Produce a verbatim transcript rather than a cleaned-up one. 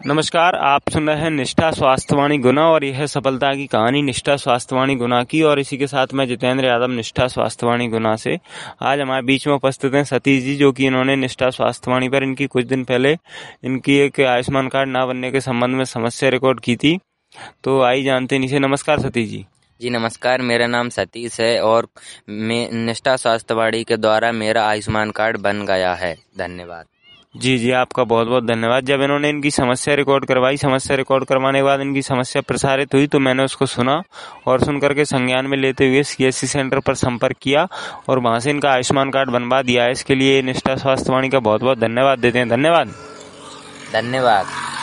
नमस्कार, आप सुन रहे हैं निष्ठा स्वास्थ्यवाणी गुना और यह है सफलता की कहानी निष्ठा स्वास्थ्यवाणी गुना की। और इसी के साथ मैं जितेंद्र यादव निष्ठा स्वास्थ्यवाणी गुना से। आज हमारे बीच में उपस्थित हैं सतीश जी, जो कि इन्होंने निष्ठा स्वास्थ्यवाणी पर इनकी कुछ दिन पहले इनकी एक आयुष्मान कार्ड ना बनने के संबंध में समस्या रिकॉर्ड की थी। तो आइए जानते हैं इनसे। नमस्कार सतीश जी। जी नमस्कार, मेरा नाम सतीश है और मैं निष्ठा स्वास्थ्यवाणी के द्वारा मेरा आयुष्मान कार्ड बन गया है। धन्यवाद। जी जी, आपका बहुत बहुत धन्यवाद। जब इन्होंने इनकी समस्या रिकॉर्ड करवाई, समस्या रिकॉर्ड करवाने के बाद इनकी समस्या प्रसारित हुई तो मैंने उसको सुना और सुन करके संज्ञान में लेते हुए सीएससी सेंटर पर संपर्क किया और वहां से इनका आयुष्मान कार्ड बनवा दिया है। इसके लिए निष्ठा स्वास्थ्यवाणी का बहुत बहुत धन्यवाद देते हैं। धन्यवाद धन्यवाद।